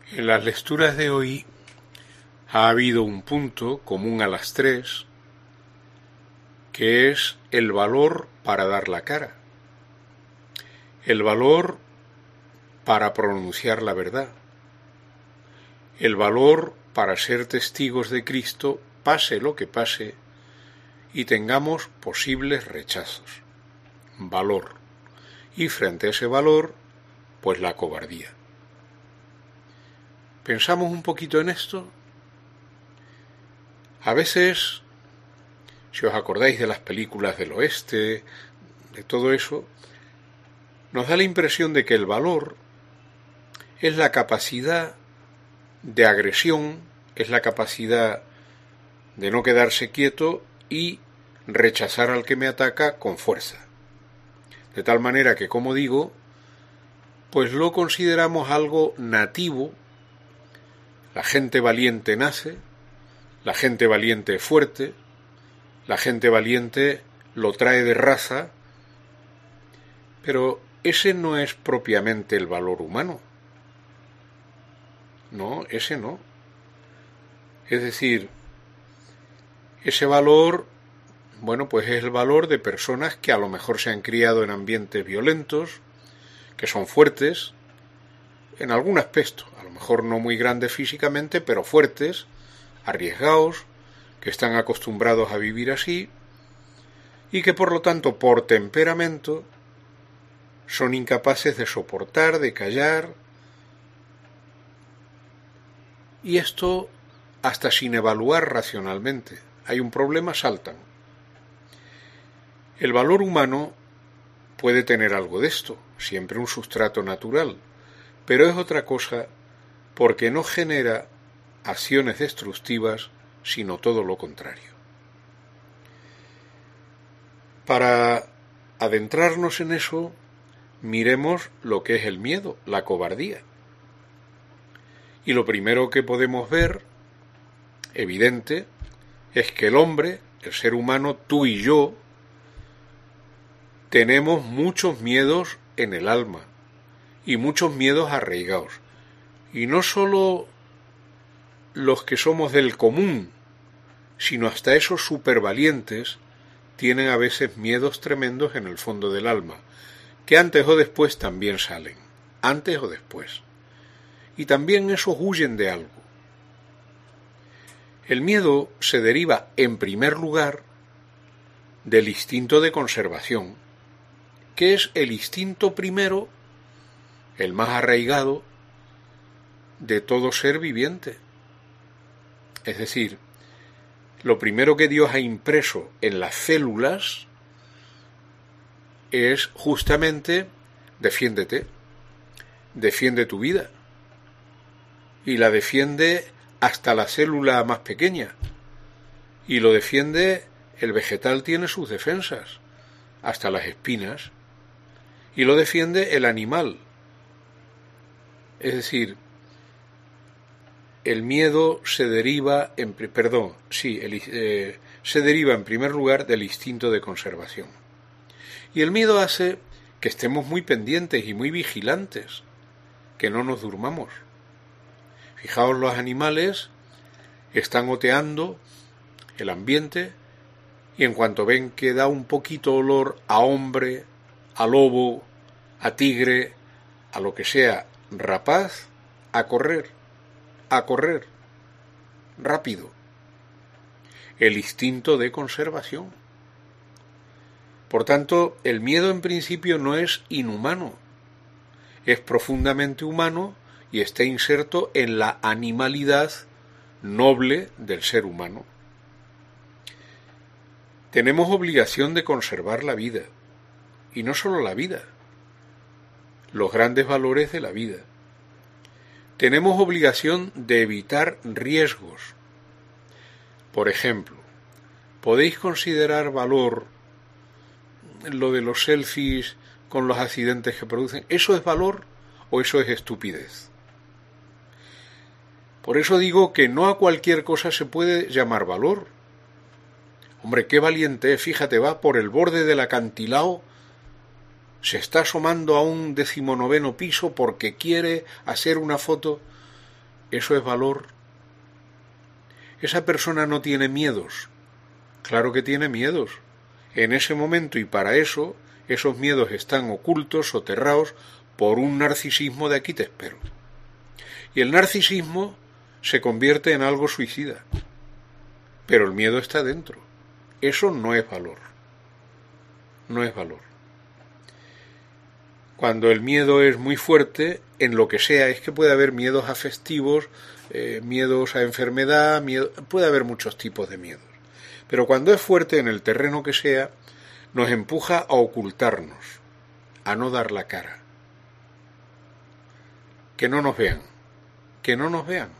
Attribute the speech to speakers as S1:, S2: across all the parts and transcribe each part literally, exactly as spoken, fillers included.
S1: En las lecturas de hoy ha habido un punto común a las tres, que es el valor para dar la cara, el valor para pronunciar la verdad, el valor para ser testigos de Cristo, pase lo que pase, y tengamos posibles rechazos. Valor. Y frente a ese valor, pues la cobardía. ¿Pensamos un poquito en esto? A veces, si os acordáis de las películas del oeste, de todo eso, nos da la impresión de que el valor es la capacidad de agresión, es la capacidad de no quedarse quieto y rechazar al que me ataca con fuerza. De tal manera que, como digo, pues lo consideramos algo nativo. La gente valiente nace, la gente valiente es fuerte, la gente valiente lo trae de raza, pero ese no es propiamente el valor humano. No, ese no. Es decir, ese valor, bueno, pues es el valor de personas que a lo mejor se han criado en ambientes violentos, que son fuertes, en algún aspecto, a lo mejor no muy grandes físicamente, pero fuertes, arriesgados, que están acostumbrados a vivir así, y que por lo tanto, por temperamento, son incapaces de soportar, de callar, y esto hasta sin evaluar racionalmente. Hay un problema, saltan. El valor humano puede tener algo de esto, siempre un sustrato natural, pero es otra cosa porque no genera acciones destructivas, sino todo lo contrario. Para adentrarnos en eso, miremos lo que es el miedo, la cobardía. Y lo primero que podemos ver, evidente, es que el hombre, el ser humano, tú y yo, tenemos muchos miedos en el alma y muchos miedos arraigados. Y no solo los que somos del común, sino hasta esos supervalientes tienen a veces miedos tremendos en el fondo del alma, que antes o después también salen, antes o después. Y también esos huyen de algo. El miedo se deriva, en primer lugar, del instinto de conservación, que es el instinto primero, el más arraigado, de todo ser viviente. Es decir, lo primero que Dios ha impreso en las células es justamente defiéndete, defiende tu vida. Y la defiende hasta la célula más pequeña. Y lo defiende, el vegetal tiene sus defensas, hasta las espinas. Y lo defiende el animal. Es decir, el miedo se deriva, en, perdón, sí, el, eh, se deriva en primer lugar del instinto de conservación. Y el miedo hace que estemos muy pendientes y muy vigilantes, que no nos durmamos. Fijaos, los animales están oteando el ambiente y en cuanto ven que da un poquito olor a hombre, a lobo, a tigre, a lo que sea rapaz, a correr, a correr, rápido. El instinto de conservación. Por tanto, el miedo en principio no es inhumano, es profundamente humano y está inserto en la animalidad noble del ser humano. Tenemos obligación de conservar la vida, y no solo la vida, los grandes valores de la vida. Tenemos obligación de evitar riesgos. Por ejemplo, ¿podéis considerar valor lo de los selfies con los accidentes que producen? ¿Eso es valor o eso es estupidez? Por eso digo que no a cualquier cosa se puede llamar valor. Hombre, qué valiente es, fíjate, va por el borde del acantilado, se está asomando a un decimonoveno piso porque quiere hacer una foto. ¿Eso es valor? Esa persona no tiene miedos. Claro que tiene miedos. En ese momento y para eso, esos miedos están ocultos, soterrados, por un narcisismo de aquí te espero. Y el narcisismo se convierte en algo suicida. Pero el miedo está dentro. Eso no es valor. No es valor. Cuando el miedo es muy fuerte, en lo que sea, es que puede haber miedos afectivos, eh, miedos a enfermedad, miedo, puede haber muchos tipos de miedos. Pero cuando es fuerte en el terreno que sea, nos empuja a ocultarnos, a no dar la cara. Que no nos vean, que no nos vean.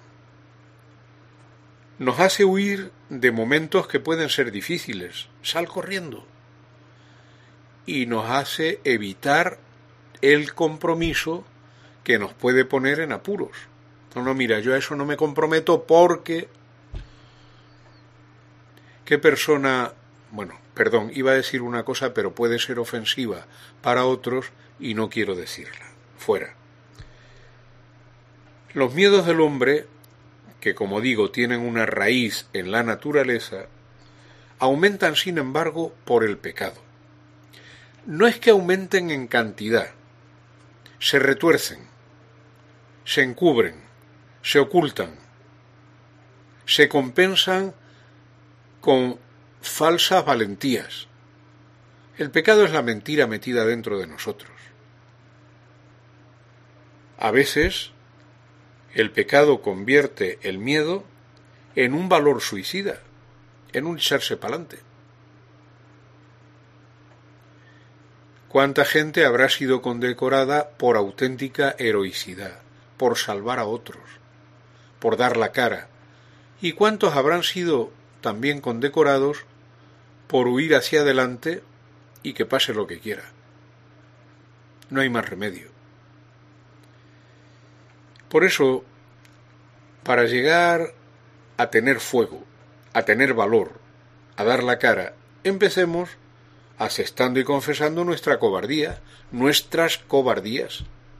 S1: Nos hace huir de momentos que pueden ser difíciles. Sal corriendo. Y nos hace evitar el compromiso que nos puede poner en apuros. No, no, mira, yo a eso no me comprometo porque... ¿Qué persona... Bueno, perdón, iba a decir una cosa, pero puede ser ofensiva para otros y no quiero decirla. Fuera. Los miedos del hombre, que como digo tienen una raíz en la naturaleza, aumentan sin embargo por el pecado. No es que aumenten en cantidad, se retuercen, se encubren, se ocultan, se compensan con falsas valentías. El pecado es la mentira metida dentro de nosotros. A veces, el pecado convierte el miedo en un valor suicida, en un echarse pa'lante. ¿Cuánta gente habrá sido condecorada por auténtica heroicidad, por salvar a otros, por dar la cara? ¿Y cuántos habrán sido también condecorados por huir hacia adelante y que pase lo que quiera? No hay más remedio. Por eso, para llegar a tener fuego, a tener valor, a dar la cara, empecemos asestando y confesando nuestra cobardía, nuestras cobardías.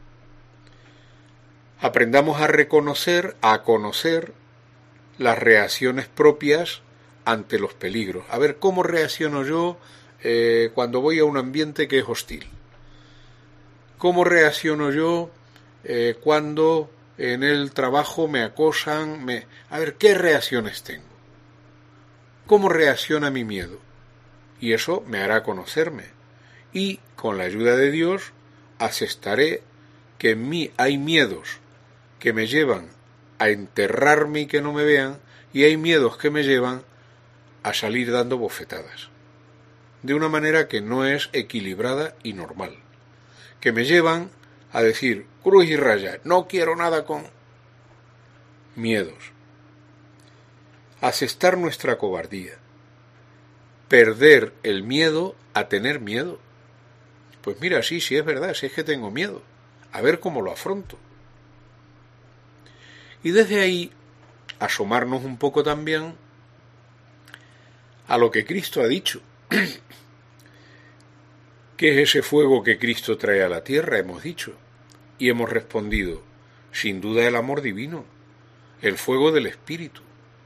S1: Aprendamos a reconocer, a conocer las reacciones propias ante los peligros. A ver, ¿cómo reacciono yo eh, cuando voy a un ambiente que es hostil? ¿Cómo reacciono yo eh, cuando en el trabajo me acosan? Me... A ver, ¿qué reacciones tengo? ¿Cómo reacciona mi miedo? Y eso me hará conocerme. Y, con la ayuda de Dios, asestaré que en mí hay miedos que me llevan a enterrarme y que no me vean, y hay miedos que me llevan a salir dando bofetadas, de una manera que no es equilibrada y normal, que me llevan a decir, cruz y raya, no quiero nada con miedos. Asestar nuestra cobardía, perder el miedo a tener miedo. Pues mira, sí, sí es verdad, sí es que tengo miedo, a ver cómo lo afronto. Y desde ahí, asomarnos un poco también a lo que Cristo ha dicho. ¿Qué es ese fuego que Cristo trae a la tierra? Hemos dicho. Y hemos respondido, sin duda el amor divino, el fuego del Espíritu.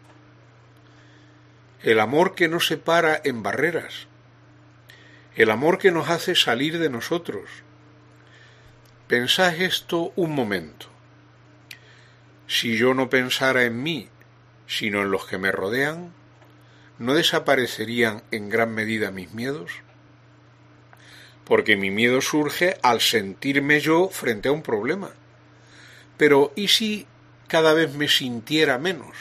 S1: El amor que no se para en barreras. El amor que nos hace salir de nosotros. Pensad esto un momento. Si yo no pensara en mí, sino en los que me rodean, ¿no desaparecerían en gran medida mis miedos? Porque mi miedo surge al sentirme yo frente a un problema. Pero ¿y si cada vez me sintiera menos?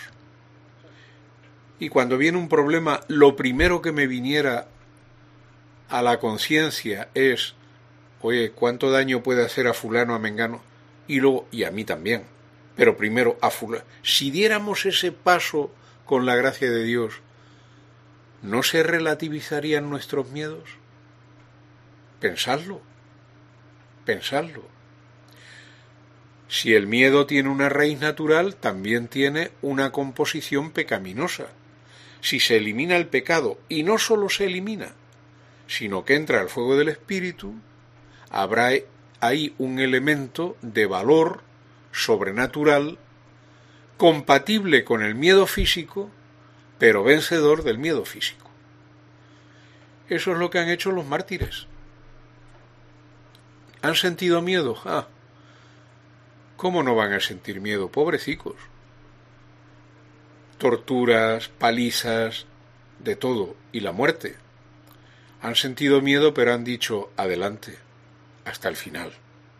S1: Y cuando viene un problema, lo primero que me viniera a la conciencia es, oye, ¿cuánto daño puede hacer a fulano, a mengano? Y luego, y a mí también. Pero primero a fulano. Si diéramos ese paso con la gracia de Dios, ¿no se relativizarían nuestros miedos? Pensadlo, pensadlo. Si el miedo tiene una raíz natural, también tiene una composición pecaminosa. Si se elimina el pecado, y no solo se elimina, sino que entra al fuego del Espíritu, habrá ahí un elemento de valor sobrenatural compatible con el miedo físico, pero vencedor del miedo físico. Eso es lo que han hecho los mártires. ¿Han sentido miedo? Ah, ¿cómo no van a sentir miedo, pobrecicos? Torturas, palizas, de todo, y la muerte. Han sentido miedo, pero han dicho, adelante, hasta el final.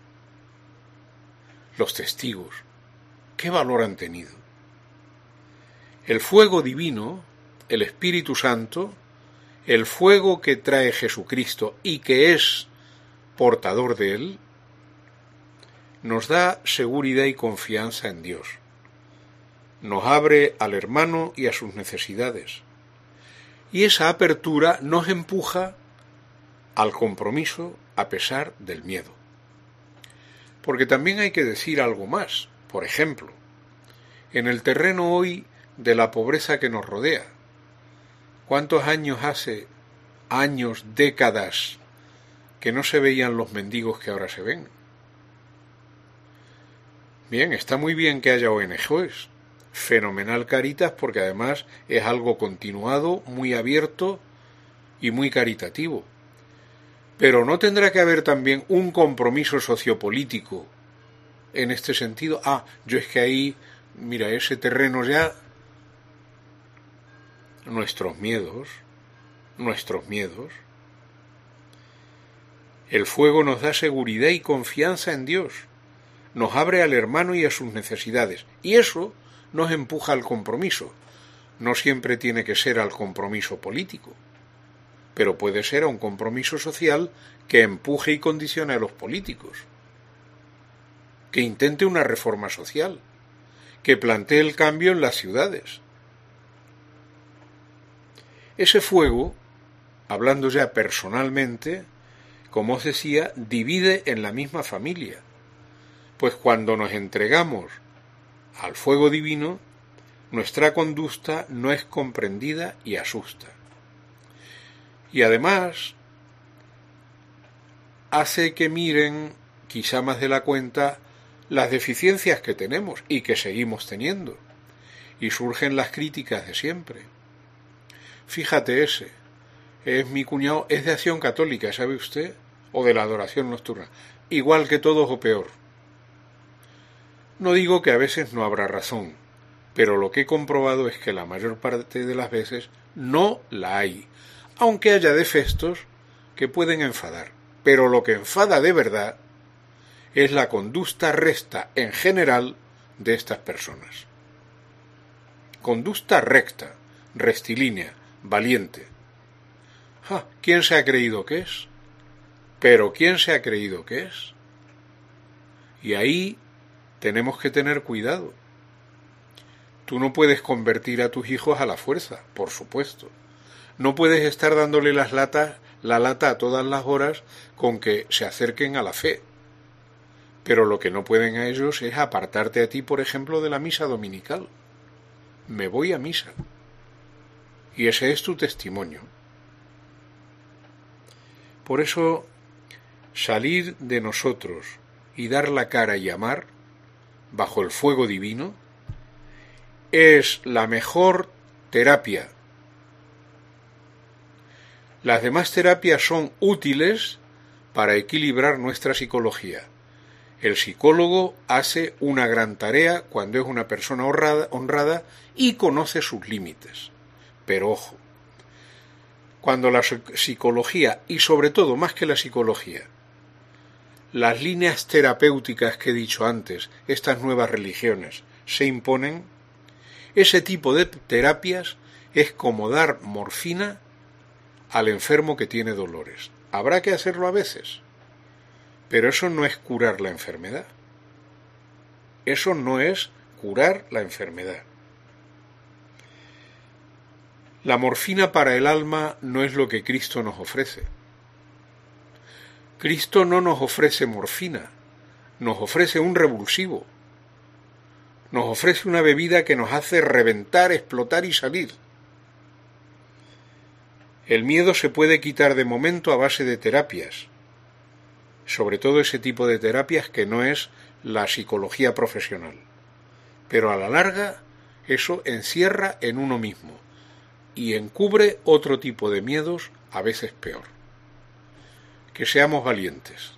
S1: Los testigos, ¿qué valor han tenido? El fuego divino, el Espíritu Santo, el fuego que trae Jesucristo y que es portador de él, nos da seguridad y confianza en Dios. Nos abre al hermano y a sus necesidades. Y esa apertura nos empuja al compromiso a pesar del miedo. Porque también hay que decir algo más. Por ejemplo, en el terreno hoy de la pobreza que nos rodea, ¿cuántos años hace, años, décadas, que no se veían los mendigos que ahora se ven? Bien, está muy bien que haya O N Ges, fenomenal Cáritas, porque además es algo continuado, muy abierto y muy caritativo. Pero ¿no tendrá que haber también un compromiso sociopolítico en este sentido? Ah, yo es que ahí, mira, ese terreno ya, nuestros miedos, nuestros miedos. El fuego nos da seguridad y confianza en Dios, nos abre al hermano y a sus necesidades, y eso nos empuja al compromiso. No siempre tiene que ser al compromiso político, pero puede ser a un compromiso social que empuje y condicione a los políticos, que intente una reforma social, que plantee el cambio en las ciudades. Ese fuego, hablando ya personalmente, como os decía, divide en la misma familia, pues cuando nos entregamos al fuego divino, nuestra conducta no es comprendida y asusta. Y además hace que miren, quizá más de la cuenta, las deficiencias que tenemos y que seguimos teniendo, y surgen las críticas de siempre. Fíjate ese, es mi cuñado, es de Acción Católica, ¿sabe usted? O de la adoración nocturna, igual que todos o peor. No digo que a veces no habrá razón, pero lo que he comprobado es que la mayor parte de las veces no la hay, aunque haya defectos que pueden enfadar. Pero lo que enfada de verdad es la conducta recta en general de estas personas. Conducta recta, rectilínea, valiente. Ah, ¿quién se ha creído que es? ¿Pero quién se ha creído que es? Y ahí tenemos que tener cuidado. Tú no puedes convertir a tus hijos a la fuerza, por supuesto. No puedes estar dándole las latas, la lata a todas las horas con que se acerquen a la fe. Pero lo que no pueden a ellos es apartarte a ti, por ejemplo, de la misa dominical. Me voy a misa. Y ese es tu testimonio. Por eso, salir de nosotros y dar la cara y amar, bajo el fuego divino, es la mejor terapia. Las demás terapias son útiles para equilibrar nuestra psicología. El psicólogo hace una gran tarea cuando es una persona honrada, honrada y conoce sus límites. Pero ojo, cuando la psicología, y sobre todo más que la psicología, las líneas terapéuticas que he dicho antes, estas nuevas religiones, se imponen, ese tipo de terapias es como dar morfina al enfermo que tiene dolores. Habrá que hacerlo a veces, pero eso no es curar la enfermedad. Eso no es curar la enfermedad. La morfina para el alma no es lo que Cristo nos ofrece. Cristo no nos ofrece morfina, nos ofrece un revulsivo. Nos ofrece una bebida que nos hace reventar, explotar y salir. El miedo se puede quitar de momento a base de terapias, sobre todo ese tipo de terapias que no es la psicología profesional. pero a la larga eso encierra en uno mismo y encubre otro tipo de miedos, a veces peor. Que seamos valientes.